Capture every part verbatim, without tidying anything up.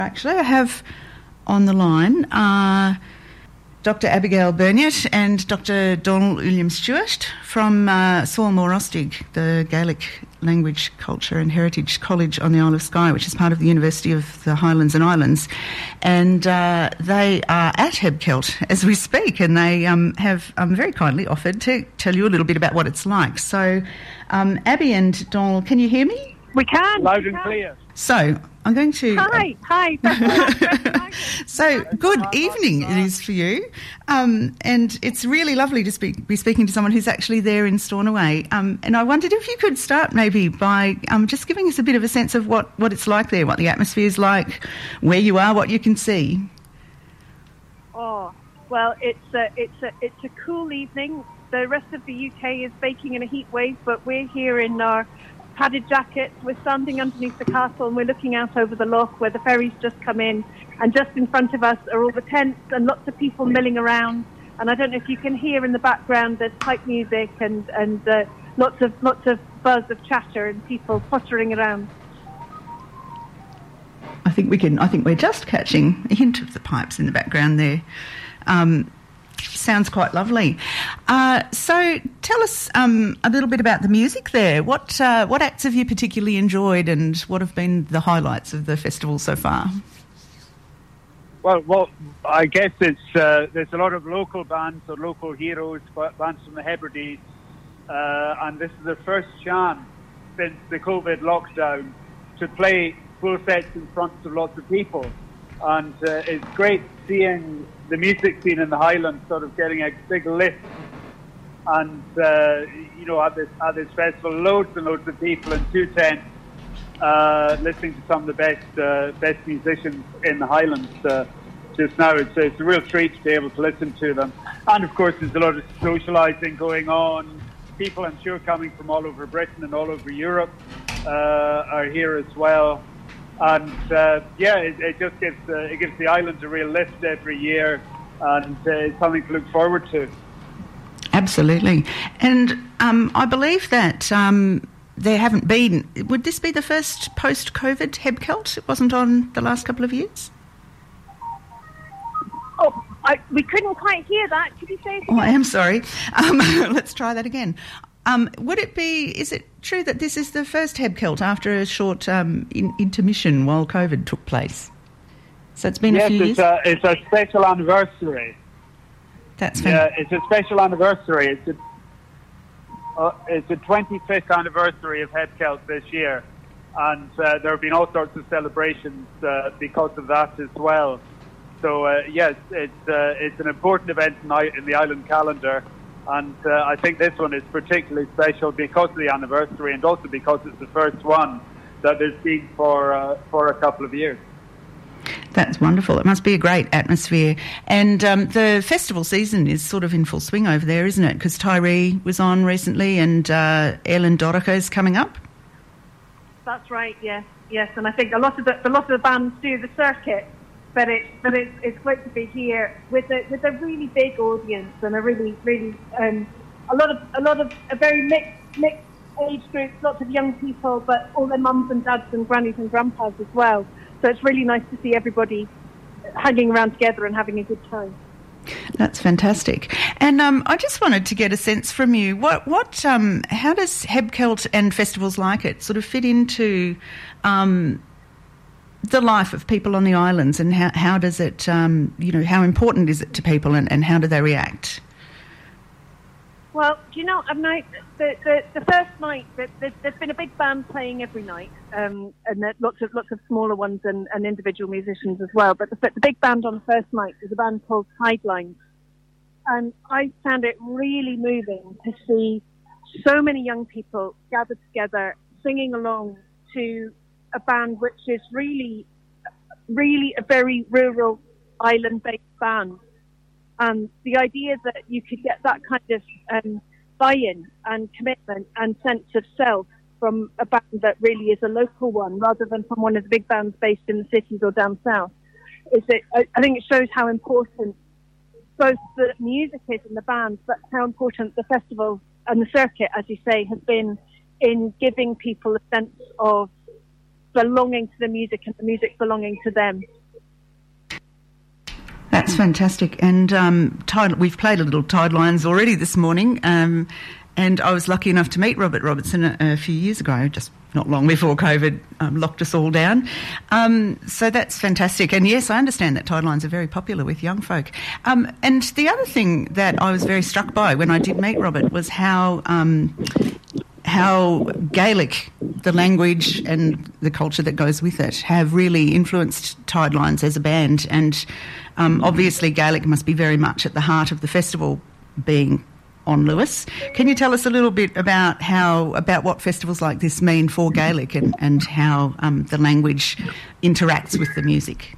Actually, I have on the line uh, Doctor Abigail Berniot and Doctor Donald Williams-Stewart from uh, Saul Morostig, the Gaelic Language, Culture and Heritage College on the Isle of Skye, which is part of the University of the Highlands and Islands. And uh, they are at Hebkelt as we speak, and they um, have um, very kindly offered to tell you a little bit about what it's like. So, um, Abby and Donald, can you hear me? We can. Loud we and can. clear. So, I'm going to... Hi, hi. Hi. So, good evening it is for you. Um, and it's really lovely to speak, be speaking to someone who's actually there in Stornoway. Um, and I wondered if you could start maybe by um, just giving us a bit of a sense of what, what it's like there, what the atmosphere is like, where you are, what you can see. Oh, well, it's a, it's a, it's a cool evening. The rest of the U K is baking in a heat wave, but we're here in our padded jackets. We're standing underneath the castle and we're looking out over the loch where the ferries just come in, and just in front of us are all the tents and lots of people milling around. And I don't know if you can hear in the background there's pipe music and and uh, lots of lots of buzz of chatter and people pottering around. I think we can. I think we're just catching a hint of the pipes in the background there. Um, Sounds quite lovely. Uh, so tell us um, a little bit about the music there. What uh, what acts have you particularly enjoyed, and what have been the highlights of the festival so far? Well, well, I guess it's uh, there's a lot of local bands or local heroes, bands from the Hebrides, uh, and this is the first chance since the COVID lockdown to play full sets in front of lots of people. And uh, it's great seeing the music scene in the Highlands sort of getting a big lift. And, uh, you know, at this, at this festival, loads and loads of people in two tents uh, listening to some of the best uh, best musicians in the Highlands uh, just now. It's, it's a real treat to be able to listen to them. And, of course, there's a lot of socialising going on. People, I'm sure, coming from all over Britain and all over Europe uh, are here as well. And uh, yeah, it, it just gives uh, it gives the island a real lift every year, and uh, it's something to look forward to. Absolutely, and um, I believe that um, there haven't been. Would this be the first post-COVID Hebkelt? It wasn't on the last couple of years. Oh, I, we couldn't quite hear that. Could you say it again? Oh, I am sorry. Um, let's try that again. Um, would it be, is it true that this is the first Hebkelt after a short um, in, intermission while COVID took place? So it's been yes, a few it's years? Yes, it's a special anniversary. That's fantastic. Yeah, it's a special anniversary. It's a, uh, it's the twenty-fifth anniversary of Hebkelt this year. And uh, there have been all sorts of celebrations uh, because of that as well. So, uh, yes, it's, uh, it's an important event in, in the island calendar. And uh, I think this one is particularly special because of the anniversary, and also because it's the first one that there's been for uh, for a couple of years. That's wonderful. It must be a great atmosphere. And um, the festival season is sort of in full swing over there, isn't it? Because Tyree was on recently, and uh, Ellen Dorica is coming up. That's right. Yes, yes. And I think a lot of the a lot of the bands do the circuit. But it's but it's it's great to be here with a with a really big audience and a really really um a lot of a lot of a very mixed mixed age groups, lots of young people, but all their mums and dads and grannies and grandpas as well. So it's really nice to see everybody hanging around together and having a good time. That's fantastic. And um, I just wanted to get a sense from you. What what um how does Hebkelt and festivals like it sort of fit into um the life of people on the islands, and how, how does it, um, you know, how important is it to people, and, and how do they react? Well, do you know, I mean, the, the, the first night, the, the, there's been a big band playing every night, um, and there, lots of lots of smaller ones and, and individual musicians as well. But the, the big band on the first night is a band called Sidelines. And I found it really moving to see so many young people gathered together, singing along to a band which is really, really a very rural island-based band. And the idea that you could get that kind of um, buy-in and commitment and sense of self from a band that really is a local one, rather than from one of the big bands based in the cities or down south, is that I, I think it shows how important both the music is in the band, but how important the festival and the circuit, as you say, has been in giving people a sense of belonging to the music and the music belonging to them. That's fantastic. And um, Tide, we've played a little Tidelines already this morning, um, and I was lucky enough to meet Robert Robertson a, a few years ago, just not long before COVID um, locked us all down. Um, so that's fantastic. And yes, I understand that Tidelines are very popular with young folk. Um, and the other thing that I was very struck by when I did meet Robert was how um, how Gaelic, the language and the culture that goes with it, have really influenced Tidelines as a band. And um, obviously Gaelic must be very much at the heart of the festival, being on Lewis. Can you tell us a little bit about how about what festivals like this mean for Gaelic and, and how um, the language interacts with the music?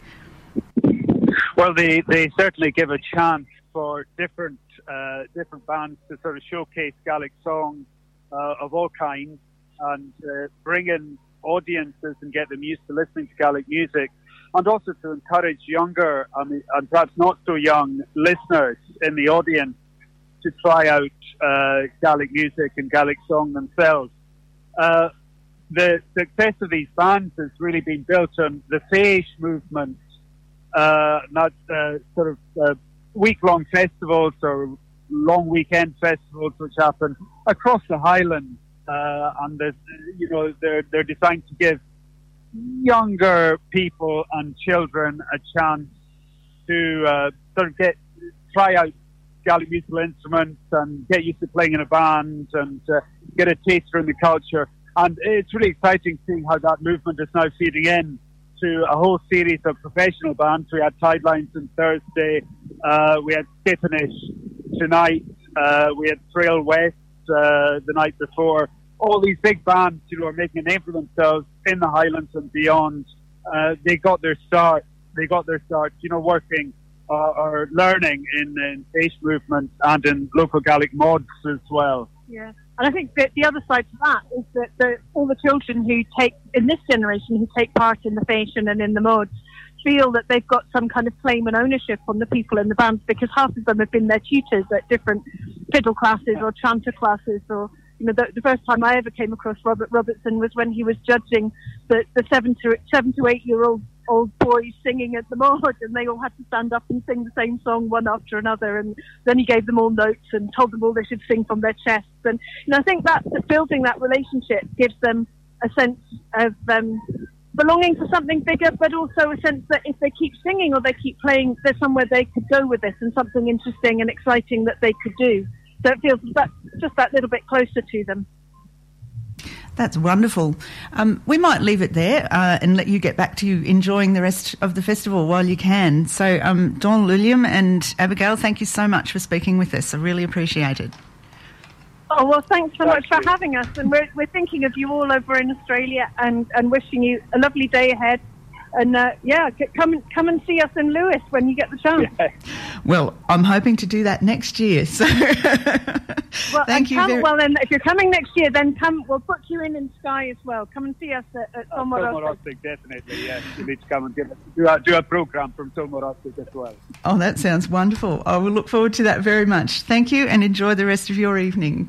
Well, they, they certainly give a chance for different uh, different bands to sort of showcase Gaelic songs uh, of all kinds and uh, bring in audiences and get them used to listening to Gaelic music, and also to encourage younger I mean, and perhaps not so young listeners in the audience to try out uh, Gaelic music and Gaelic song themselves. Uh, the success of these bands has really been built on the Fèis movement, uh, not uh, sort of uh, week-long festivals or long weekend festivals which happen across the Highlands, uh, and you know they're they're designed to give younger people and children a chance to uh, sort of get try out Gaelic musical instruments and get used to playing in a band and uh, get a taste for the culture. And it's really exciting seeing how that movement is now feeding in to a whole series of professional bands. We had Tidelines on Thursday, uh, we had Skippinish tonight, uh, we had Trail West uh, the night before. All these big bands, you know, are making a name for themselves in the Highlands and beyond. Uh, they got their start, they got their start, you know, working Uh, or learning in the Fèis movement and in local Gaelic mods as well. Yeah, and I think that the other side to that is that the, all the children who take, in this generation, who take part in the Fèis and in the mods, feel that they've got some kind of claim and ownership on the people in the bands, because half of them have been their tutors at different fiddle classes or chanter classes. Or, you know, the, the first time I ever came across Robert Robertson was when he was judging the, the seven to seven to eight year old old boys singing at the mod, and they all had to stand up and sing the same song one after another, and then he gave them all notes and told them all they should sing from their chests. And you know, I think that, that building that relationship gives them a sense of um, belonging to something bigger, but also a sense that if they keep singing or they keep playing, there's somewhere they could go with this and something interesting and exciting that they could do. So it feels that, just that little bit closer to them. That's wonderful. Um, we might leave it there uh, and let you get back to enjoying the rest of the festival while you can. So, um, Donald Uilliam and Abigail, thank you so much for speaking with us. I really appreciate it. Oh, well, thanks so much for having us. And we're, we're thinking of you all over in Australia and, and wishing you a lovely day ahead. And, uh, yeah, come, come and see us in Lewis when you get the chance. Yeah. Well, I'm hoping to do that next year. So well, thank you come, very Well, then, if you're coming next year, then come. We'll book you in in Skye as well. Come and see us at, at uh, Tulmorostig. Definitely, yes. You need to come and give us, do, a, do a programme from Tulmorostig as well. Oh, that sounds wonderful. I will look forward to that very much. Thank you and enjoy the rest of your evening.